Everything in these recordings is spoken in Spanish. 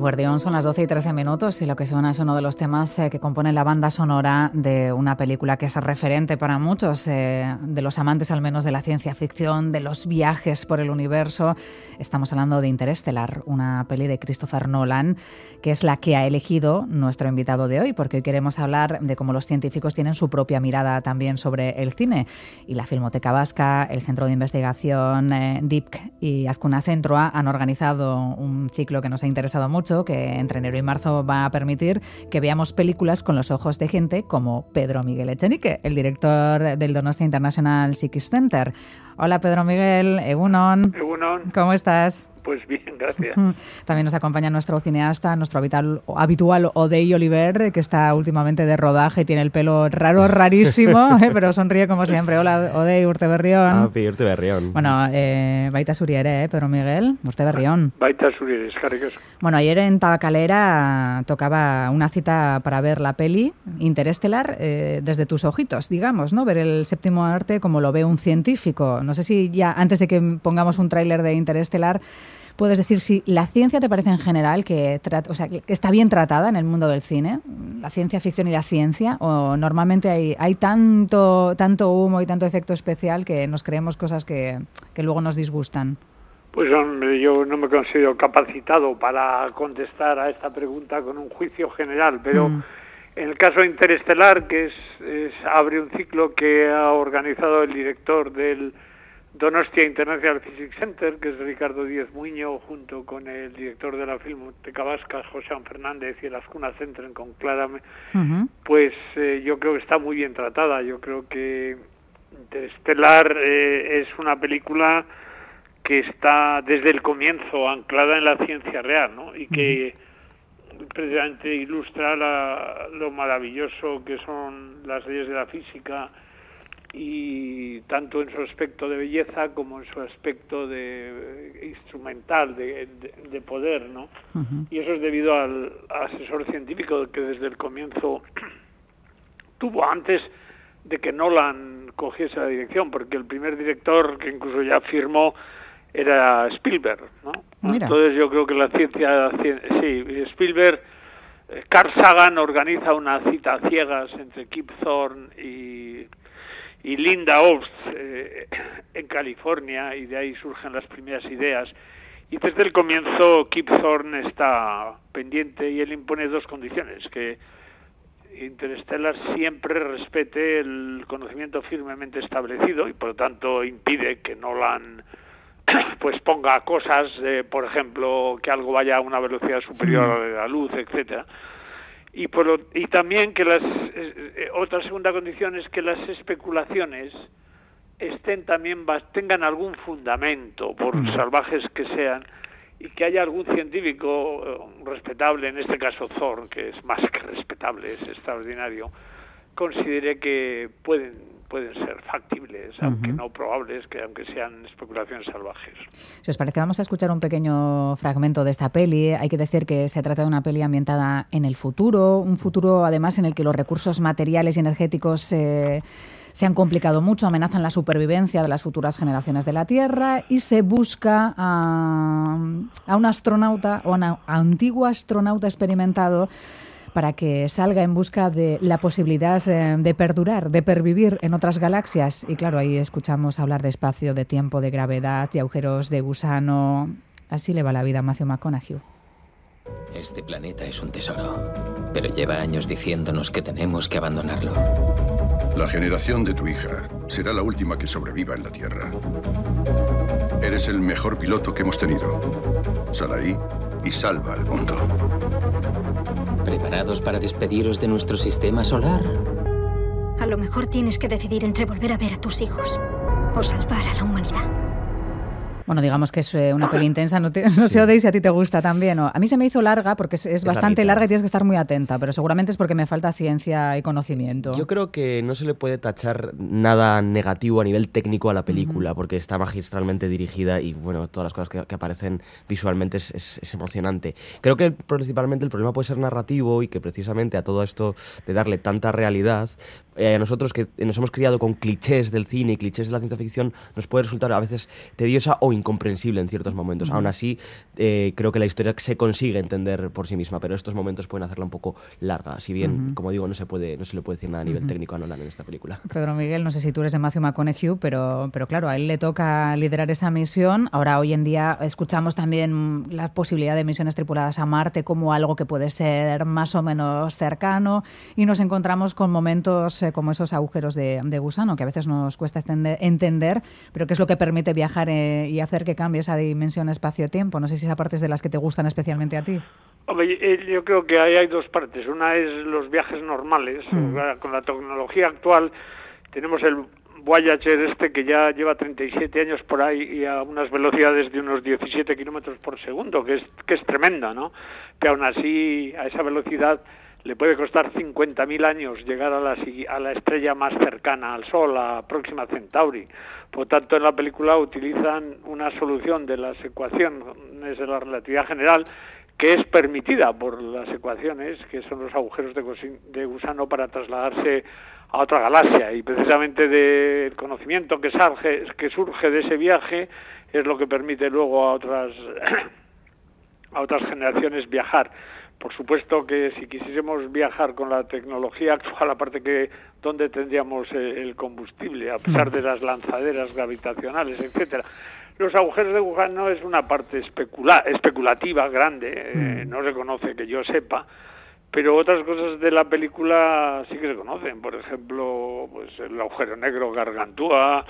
Guardión, son las 12:13 y lo que suena es uno de los temas que componen la banda sonora de una película que es referente para muchos, de los amantes al menos de la ciencia ficción, de los viajes por el universo. Estamos hablando de Interestelar, una peli de Christopher Nolan, que es la que ha elegido nuestro invitado de hoy, porque hoy queremos hablar de cómo los científicos tienen su propia mirada también sobre el cine. Y la Filmoteca Vasca, el Centro de Investigación DIPC y Azkuna Zentroa han organizado un ciclo que nos ha interesado mucho, que entre enero y marzo va a permitir que veamos películas con los ojos de gente como Pedro Miguel Echenique, el director del Donostia International Psiquis Center. Hola Pedro Miguel, Egunon. Egunon. ¿Cómo estás? Pues bien, gracias. También nos acompaña nuestro cineasta, nuestro habitual Odey Oliver, que está últimamente de rodaje y tiene el pelo rarísimo, pero sonríe como siempre. Hola Odey, Urteberrión. Urteberrión. Bueno, baita zuri ere, Pedro Miguel, Urteberrión. Baita zuri ere, eskerrik asko. Bueno, ayer en Tabacalera tocaba una cita para ver la peli Interestelar desde tus ojitos, digamos, ¿no? Ver el séptimo arte como lo ve un científico. No sé si ya, antes de que pongamos un tráiler de Interestelar, puedes decir si la ciencia te parece en general que está bien tratada en el mundo del cine, la ciencia ficción y la ciencia, o normalmente hay tanto humo y tanto efecto especial que nos creemos cosas que luego nos disgustan. Pues hombre, yo no me considero capacitado para contestar a esta pregunta con un juicio general, pero en el caso de Interestelar, que abre un ciclo que ha organizado el director del Donostia International Physics Center, que es Ricardo Díez Muiño, junto con el director de la Filmoteca Vasca, José Fernández, y el Azkuna Center en Conclárame, pues yo creo que está muy bien tratada. Yo creo que Interestelar es una película que está desde el comienzo anclada en la ciencia real, ¿no? Y que precisamente ilustra lo maravilloso que son las leyes de la física, y tanto en su aspecto de belleza como en su aspecto de instrumental, de poder, ¿no? Y eso es debido al asesor científico que desde el comienzo tuvo, antes de que Nolan cogiese la dirección, porque el primer director que incluso ya firmó era Spielberg, ¿no? Mira. Entonces yo creo que la ciencia, sí, Spielberg, Carl Sagan organiza una cita a ciegas entre Kip Thorne y Linda Obst en California, y de ahí surgen las primeras ideas. Y desde el comienzo Kip Thorne está pendiente y él impone dos condiciones: que Interstellar siempre respete el conocimiento firmemente establecido y por lo tanto impide que Nolan pues ponga cosas, por ejemplo, que algo vaya a una velocidad superior a la luz, etcétera. Y también que otra segunda condición es que las especulaciones tengan algún fundamento, por salvajes que sean, y que haya algún científico respetable, en este caso Thorne, que es más que respetable, es extraordinario, considere que pueden ser factibles, aunque no probables, que aunque sean especulaciones salvajes. Si os parece, vamos a escuchar un pequeño fragmento de esta peli. Hay que decir que se trata de una peli ambientada en el futuro, un futuro además en el que los recursos materiales y energéticos se han complicado mucho, amenazan la supervivencia de las futuras generaciones de la Tierra, y se busca a un astronauta o a un antiguo astronauta experimentado para que salga en busca de la posibilidad de perdurar, de pervivir en otras galaxias. Y claro, ahí escuchamos hablar de espacio, de tiempo, de gravedad, de agujeros de gusano. Así le va la vida a Matthew McConaughey. Este planeta es un tesoro, pero lleva años diciéndonos que tenemos que abandonarlo. La generación de tu hija será la última que sobreviva en la Tierra. Eres el mejor piloto que hemos tenido. Sal ahí y salva al mundo. ¿Preparados para despediros de nuestro sistema solar? A lo mejor tienes que decidir entre volver a ver a tus hijos o salvar a la humanidad. Bueno, digamos que es una peli intensa, no sé, Odey, si a ti te gusta también. A mí se me hizo larga porque es bastante larga y tienes que estar muy atenta, pero seguramente es porque me falta ciencia y conocimiento. Yo creo que no se le puede tachar nada negativo a nivel técnico a la película, porque está magistralmente dirigida y, bueno, todas las cosas que aparecen visualmente es emocionante. Creo que principalmente el problema puede ser narrativo y que precisamente a todo esto de darle tanta realidad, a nosotros que nos hemos criado con clichés del cine y clichés de la ciencia ficción, nos puede resultar a veces tediosa o incomprensible en ciertos momentos. Aún así, creo que la historia se consigue entender por sí misma, pero estos momentos pueden hacerla un poco larga. Si bien, como digo, no se le puede decir nada a nivel técnico a Nolan en esta película. Pedro Miguel, no sé si tú eres de Matthew McConaughey, pero claro, a él le toca liderar esa misión. Ahora, hoy en día, escuchamos también la posibilidad de misiones tripuladas a Marte como algo que puede ser más o menos cercano, y nos encontramos con momentos como esos agujeros de gusano, que a veces nos cuesta entender, pero que es lo que permite viajar y hacer que cambie esa dimensión espacio-tiempo. No sé si esa parte es de las que te gustan especialmente a ti. Hombre, yo creo que ahí hay dos partes. Una es los viajes normales. Con la tecnología actual tenemos el Voyager que ya lleva 37 años por ahí y a unas velocidades de unos 17 kilómetros por segundo, que es tremenda, ¿no? Que aún así, a esa velocidad le puede costar 50.000 años llegar a la estrella más cercana al Sol, a Próxima Centauri. Por tanto, en la película utilizan una solución de las ecuaciones de la relatividad general que es permitida por las ecuaciones, que son los agujeros de gusano, para trasladarse a otra galaxia. Y precisamente del conocimiento que surge de ese viaje es lo que permite luego a otras generaciones viajar. Por supuesto que si quisiésemos viajar con la tecnología actual, aparte que dónde tendríamos el combustible, a pesar de las lanzaderas gravitacionales, etcétera. Los agujeros de gusano es una parte especulativa grande, no se conoce que yo sepa, pero otras cosas de la película sí que se conocen. Por ejemplo, pues el agujero negro Gargantúa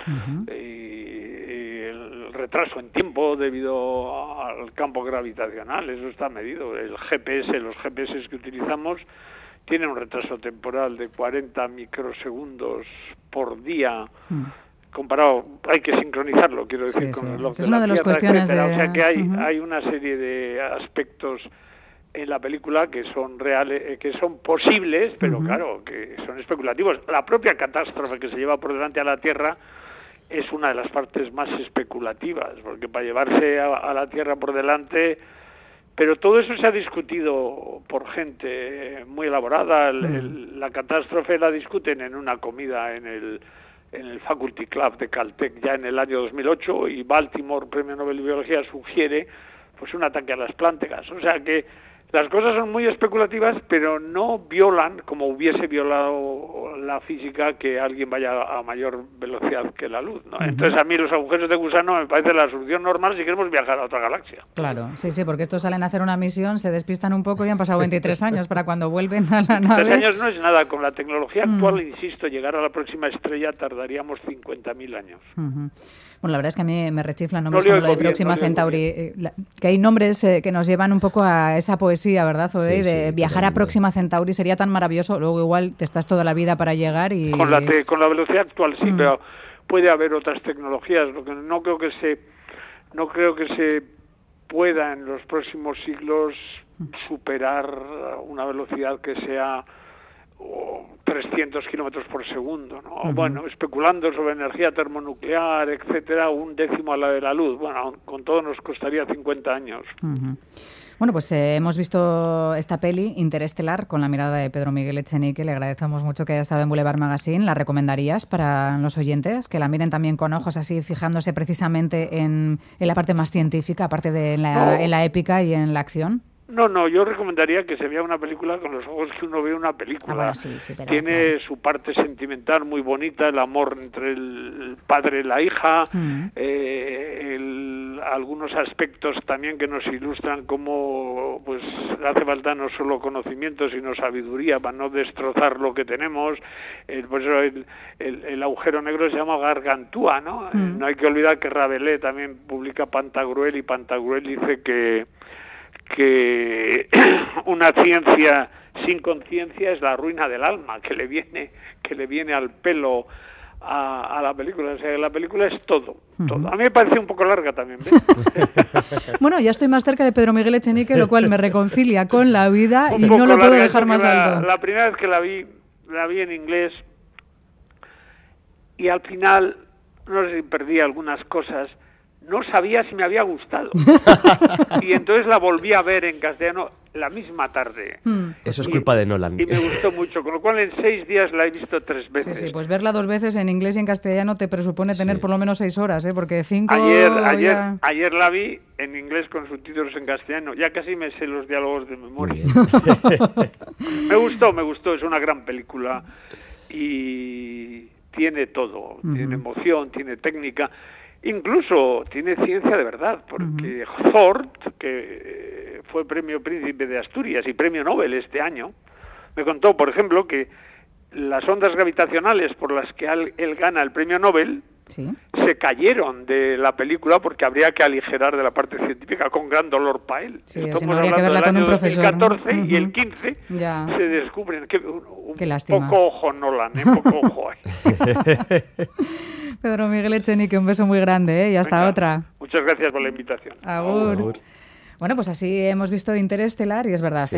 y el retraso en tiempo debido al campo gravitacional, eso está medido. Los GPS que utilizamos tienen un retraso temporal de 40 microsegundos por día. Comparado, hay que sincronizarlo, quiero decir, con el reloj de la Tierra, etcétera. O sea que hay una serie de aspectos en la película que son reales, que son posibles, pero claro, que son especulativos. La propia catástrofe que se lleva por delante a la Tierra es una de las partes más especulativas, porque para llevarse a la Tierra por delante... Pero todo eso se ha discutido por gente muy elaborada. La catástrofe la discuten en una comida en el Faculty Club de Caltech ya en el año 2008, y Baltimore, Premio Nobel de Biología, sugiere pues un ataque a las plántagas. O sea que las cosas son muy especulativas, pero no violan, como hubiese violado la física, que alguien vaya a mayor velocidad que la luz, ¿no? Entonces a mí los agujeros de gusano me parece la solución normal si queremos viajar a otra galaxia. Claro, sí, porque estos salen a hacer una misión, se despistan un poco y han pasado 23 años para cuando vuelven a la nave. 3 años no es nada. Con la tecnología actual, insisto, llegar a la próxima estrella tardaríamos 50.000 años. Bueno, la verdad es que a mí me rechiflan nombres como lo de Próxima Centauri, que hay nombres que nos llevan un poco a esa poesía, ¿verdad, Zoe? De viajar a Próxima Centauri sería tan maravilloso, luego igual te estás toda la vida para llegar y... Con la velocidad actual sí, pero puede haber otras tecnologías. Lo que no creo que se pueda en los próximos siglos superar una velocidad que sea 300 kilómetros por segundo, ¿no? Bueno, especulando sobre energía termonuclear, etcétera, 1/10 a la de la luz. Bueno, con todo nos costaría 50 años. Bueno, pues hemos visto esta peli, Interestelar, con la mirada de Pedro Miguel Echenique. Le agradecemos mucho que haya estado en Boulevard Magazine. ¿La recomendarías para los oyentes? Que la miren también con ojos así, fijándose precisamente en la parte más científica, aparte de en la épica y en la acción. No, yo recomendaría que se vea una película con los ojos que uno ve una película. Bueno, sí, pero, tiene su parte sentimental muy bonita, el amor entre el padre y la hija, algunos aspectos también que nos ilustran cómo pues hace falta no solo conocimiento, sino sabiduría para no destrozar lo que tenemos. Por eso el agujero negro se llama Gargantúa, ¿no? No hay que olvidar que Rabelais también publica Pantagruel, y Pantagruel dice que una ciencia sin conciencia es la ruina del alma, que le viene al pelo a la película. O sea, la película es todo. A mí me parece un poco larga también, ¿ves? Bueno, ya estoy más cerca de Pedro Miguel Echenique, lo cual me reconcilia con la vida y no lo puedo dejar más alto. La primera vez que la vi en inglés, y al final, no sé si perdí algunas cosas, no sabía si me había gustado. Y entonces la volví a ver en castellano la misma tarde. Eso es culpa de Nolan. Y me gustó mucho, con lo cual en 6 días la he visto 3 veces. Sí, pues verla 2 veces en inglés y en castellano te presupone tener por lo menos 6 horas, porque 5... Ayer la vi en inglés con subtítulos en castellano. Ya casi me sé los diálogos de memoria. Me gustó, es una gran película y tiene todo. Tiene emoción, tiene técnica, incluso tiene ciencia de verdad, porque Thor, que fue premio Príncipe de Asturias y premio Nobel este año, me contó, por ejemplo, que las ondas gravitacionales por las que él gana el premio Nobel se cayeron de la película porque habría que aligerar de la parte científica, con gran dolor para él. Sí, si no habría que verla con un profesor. El 2014 y el 15 se descubren que Qué lástima. Poco ojo Nolan, poco ojo ahí. Pedro Miguel Echenique, un beso muy grande, y hasta otra. Muchas gracias por la invitación. Agur. Bueno, pues así hemos visto Interestelar y es verdad.